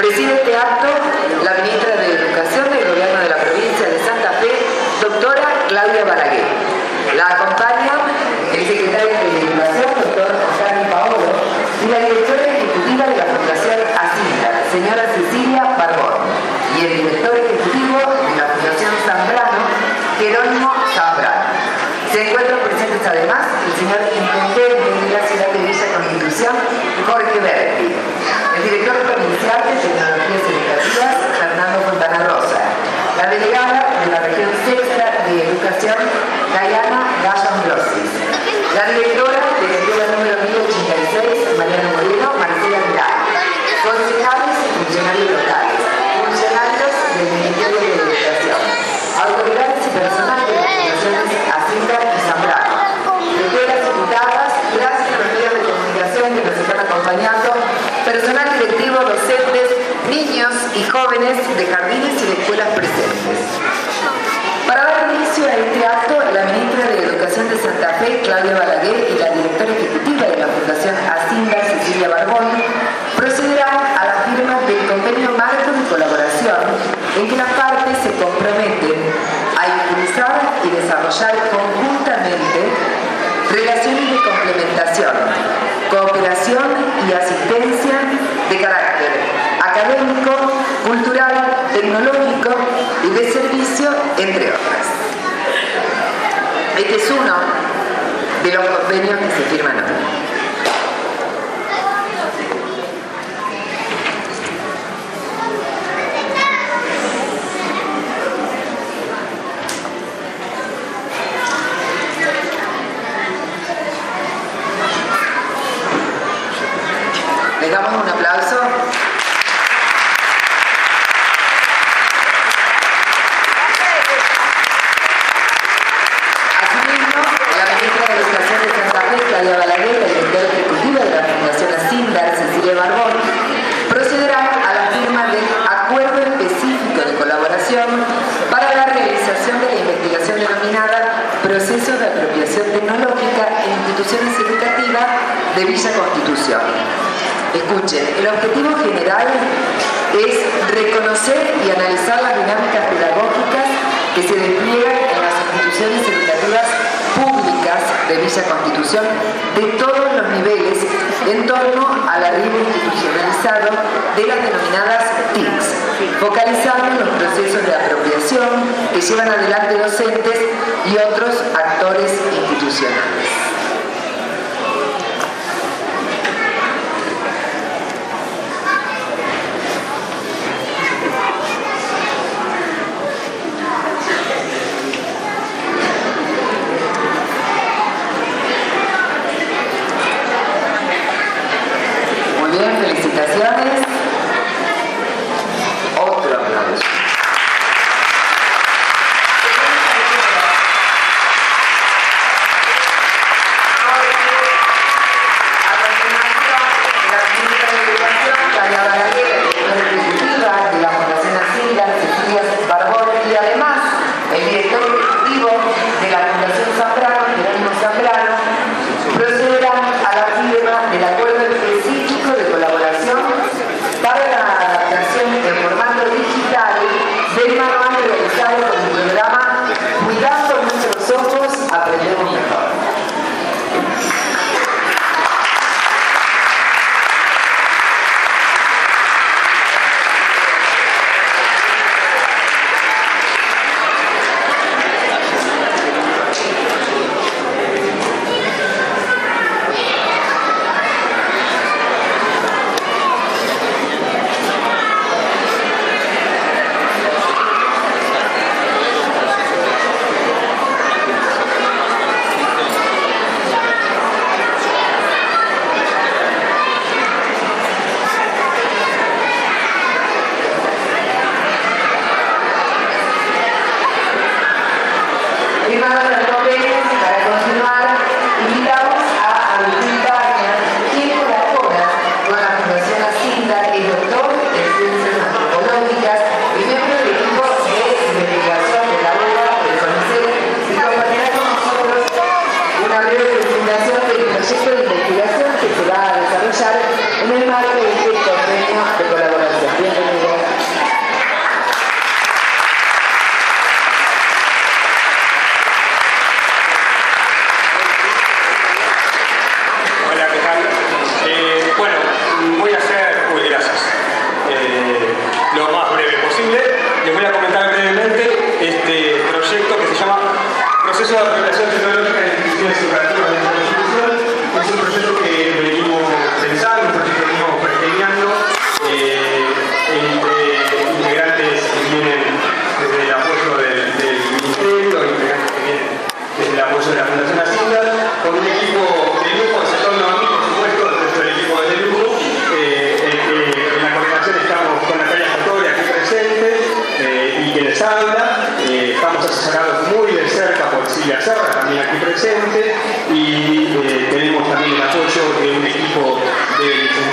Preside este acto la ministra de Educación del Gobierno de la provincia de Santa Fe, doctora Claudia Balaguer. La acompaña el secretario de Educación, doctor Oscar Paolo, y la directora ejecutiva de la Fundación Asinda, señora Cecilia Barbón, y el director ejecutivo de la Fundación Zambrano, Jerónimo Zambrano. Se encuentran presentes además el señor intendente de la ciudad de Villa Constitución, Jorge Berti, el director provincial de Tecnologías Educativas, Fernando Fontana Rosa, la delegada de la región sexta de Educación, Diana Gallo-Ambrosis, la directora de la escuela número 1086, Mariano Moreno, Marcela Vidal, concejales y funcionarios locales, funcionarios del Ministerio de Educación, autoridades y personal de las fundaciones Asinda y Zambrano, tutelas diputadas, gracias a los medios de comunicación que nos están acompañando, personal directivo, docentes, niños y jóvenes de jardines y de escuelas presentes. Para dar inicio a este acto, la ministra de Educación de Santa Fe, Claudia Balaguer, y la directora ejecutiva de la Fundación Asinda, Cecilia Barbón, procederán a la firma del convenio marco de colaboración en que las partes se comprometen a impulsar y desarrollar conjuntamente relaciones de complementación, cooperación y asistencia de carácter académico, cultural, tecnológico y de servicio, entre otras. Este es uno de los convenios que se firman hoy. Les damos un aplauso. Asimismo, la ministra de Educación de Santa Fe, Claudia Balaguer, la directora ejecutiva de la Fundación Asinda, Cecilia Barbón, procederán a la firma del acuerdo específico de colaboración para la realización de la investigación denominada Procesos de Apropiación Tecnológica en Instituciones Educativas de Villa Constitución. Escuchen, el objetivo general es reconocer y analizar las dinámicas pedagógicas que se despliegan en las instituciones educativas públicas de Villa Constitución de todos los niveles en torno al arribo institucionalizado de las denominadas TICs, focalizando los procesos de apropiación que llevan adelante docentes y otros actores institucionales. Felicitaciones. Otro aplauso. A continuación, la ministra de Educación, Claudia Balaguer, directora ejecutiva de la Fundación Asinda, Cecilia Barbón, y además el director ejecutivo de la Fundación Zambrano, Jerónimo Zambrano, procederán a la firma del acuerdo específico de colaboración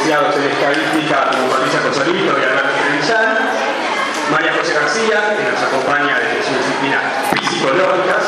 licenciados en estadística como Patricia Cosolito y Alberto Trevillán, María José García, que nos acompaña desde su disciplina psicológicas,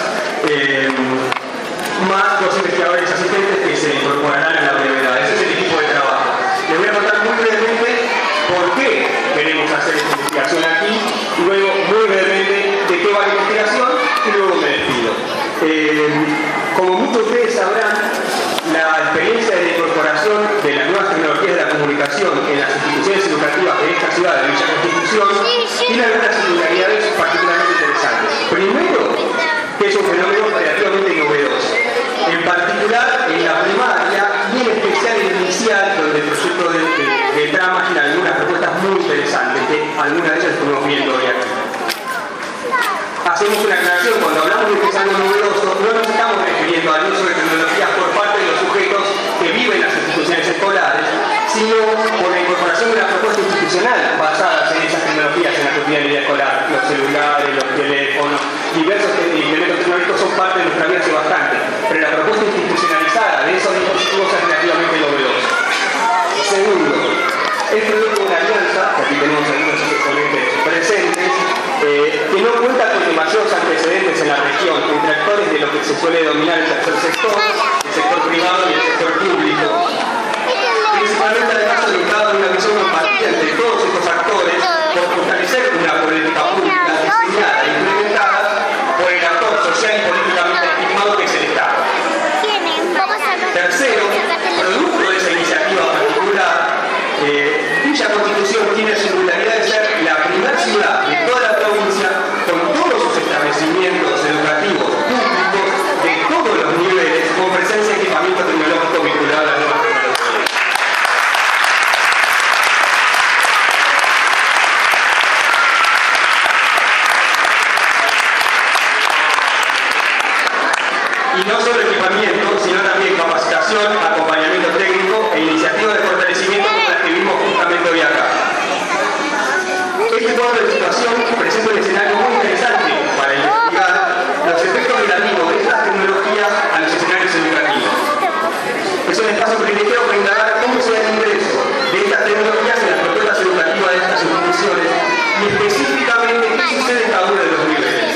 más dos investigadores asistentes que se incorporarán en la brevedad. Ese es el equipo de trabajo. Les voy a contar muy brevemente por qué queremos hacer esta investigación aquí, y luego muy brevemente de qué va la investigación, y luego me despido. Como muchos de ustedes sabrán, la experiencia de incorporación de las nuevas tecnologías de la comunicación en las instituciones educativas de esta ciudad de Villa Constitución tiene algunas singularidades particularmente interesantes. Primero, que es un fenómeno relativamente novedoso. En particular, en la primaria y en especial en el inicial, donde el proyecto de trama tiene algunas propuestas muy interesantes, que algunas de ellas estuvimos viendo hoy aquí. Hacemos una aclaración: cuando hablamos de que es algo novedoso, no nos estamos refiriendo al uso de tecnologías por parte de los sujetos que viven en las instituciones escolares, sino por la incorporación de una propuesta institucional basada en esas tecnologías en la cotidianidad escolar. Los celulares, los teléfonos, diversos elementos tecnológicos son parte de nuestra vida hace bastante, pero la propuesta institucionalizada de esos dispositivos es relativamente novedosa. Segundo, es producto de una alianza, que aquí tenemos algunos exponentes presentes, que no cuenta con demasiados antecedentes en la región entre actores de lo que se suele denominar el tercer sector, el sector privado y el sector público. Principalmente además orientado en una visión compartida entre todos estos actores por fortalecer una política pública diseñada e implementada por el actor social y políticamente legitimado que es el Estado. Tercero, producto de esa iniciativa particular, Villa Constitución tiene la singularidad de ser la primera ciudad de toda la provincia con todos sus establecimientos educativos públicos de todos los niveles con presencia de equipamiento tecnológico vinculado a las nuevas tecnologías. Y no solo equipamiento, sino también capacitación, acompañamiento técnico e iniciativas de fortalecimiento como las que vimos justamente hoy acá. Este cuadro de situación presenta un escenario muy interesante para investigar los efectos negativos de estas tecnologías a los escenarios educativos. Es un espacio privilegiado para indagar cómo se da el ingreso de estas tecnologías en las propuestas educativas de estas instituciones y específicamente qué sucede en cada uno de los niveles.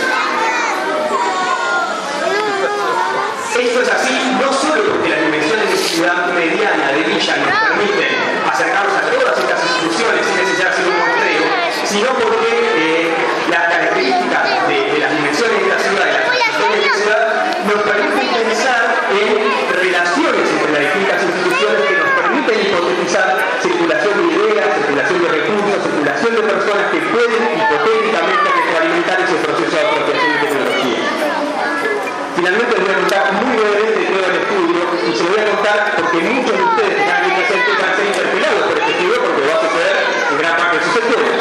Esto es así no solo porque las dimensiones de ciudad mediana de Villa nos permiten acercarnos a todas estas instituciones sin necesidad de hacer un muestreo, sino porque las características de las dimensiones de la ciudad y las instituciones de la ciudad nos permiten pensar en relaciones entre las distintas instituciones que nos permiten hipotetizar circulación de ideas, circulación de recursos, circulación de personas que pueden hipotéticamente retroalimentar ese proceso de apropiación de tecnología. Finalmente les voy a contar muy brevemente todo el estudio, y se lo voy a contar porque muchos de ustedes que están aquí presentes van a ser interpelados por este estudio porque va a suceder en gran parte de sus sectores.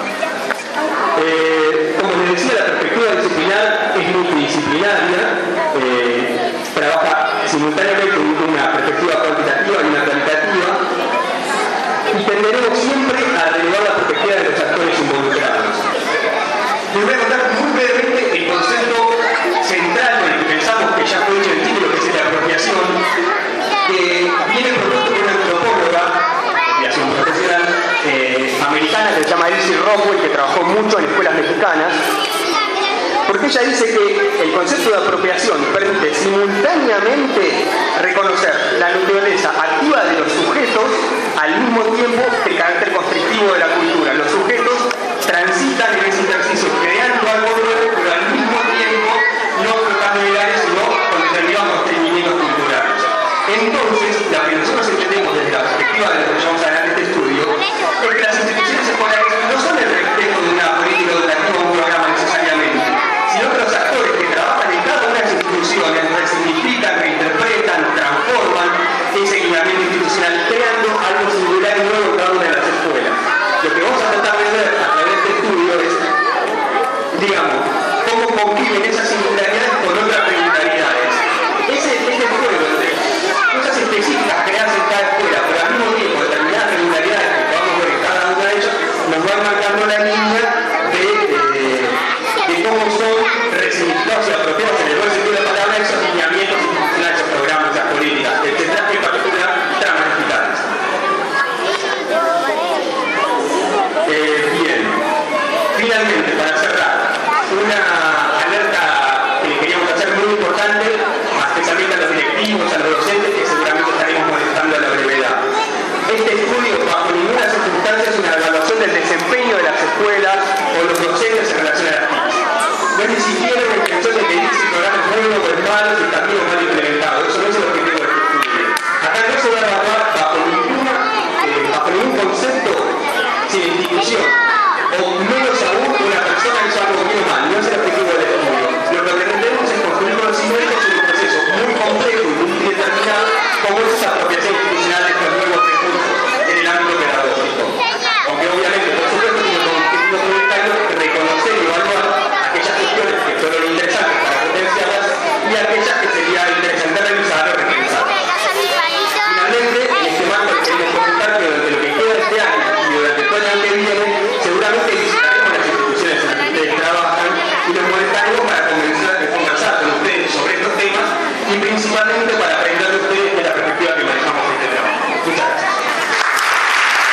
Como les decía, la perspectiva disciplinar es multidisciplinaria, trabaja simultáneamente con una perspectiva cuantitativa y una cualitativa, y tenderemos siempre a relevar la perspectiva de los actores involucrados. Les voy a contar muy brevemente el concepto central con el que pensamos que ya fue hecho el título, que es la apropiación, que viene propuesto por una antropóloga, apropiación profesional, americana, que se llama Elsie Rockwell, que trabajó mucho en escuelas mexicanas, porque ella dice que el concepto de apropiación permite simultáneamente reconocer la naturaleza activa de los sujetos